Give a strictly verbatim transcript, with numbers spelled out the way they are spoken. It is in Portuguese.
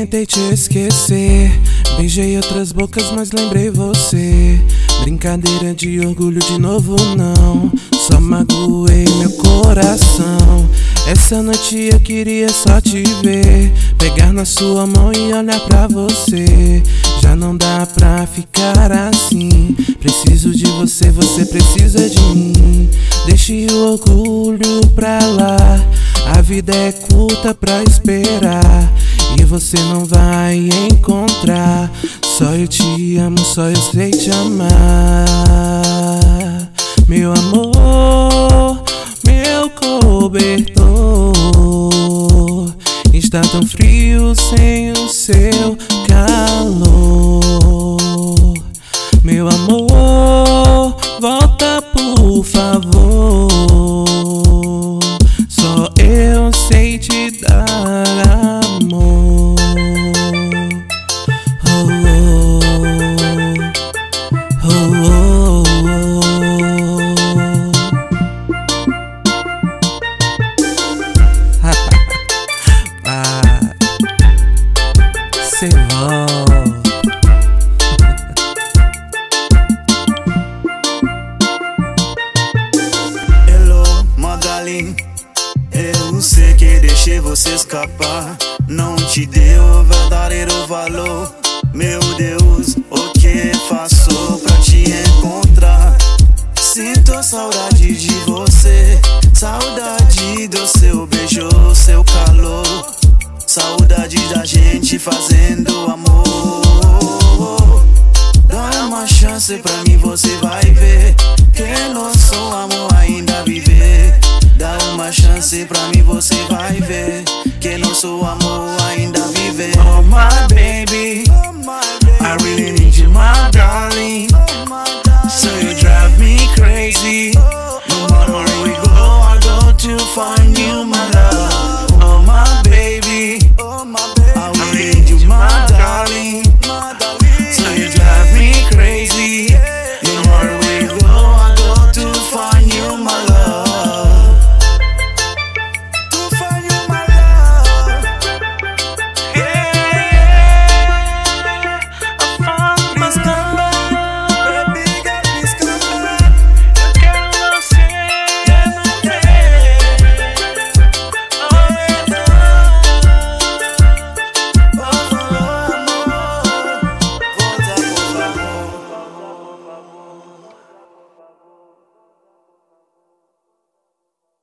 Tentei te esquecer, beijei outras bocas, mas lembrei você. Brincadeira de orgulho de novo não, só magoei meu coração. Essa noite eu queria só te ver, pegar na sua mão e olhar pra você. Já não dá pra ficar assim, preciso de você, você precisa de mim. Deixe o orgulho pra lá, a vida é curta pra esperar, e você não vai encontrar. Só eu te amo, só eu sei te amar. Meu amor, meu cobertor, está tão frio sem o seu calor. Meu amor, volta por favor, só eu sei te dar amor. Oh, oh, oh, oh, oh. Ah, cê volta. Eu sei que deixei você escapar, não te deu o verdadeiro valor. Meu Deus, o que faço pra te encontrar? Sinto saudade de você, saudade do seu beijo, seu calor, saudade da gente fazendo amor. Dá uma chance pra mim, você vai ver que nosso amor ainda viver. Dá uma chance pra mim, você vai ver que nosso amor ainda vive. Oh my baby, I really need you, my darling. So you drive me crazy. No matter where we go, I go to find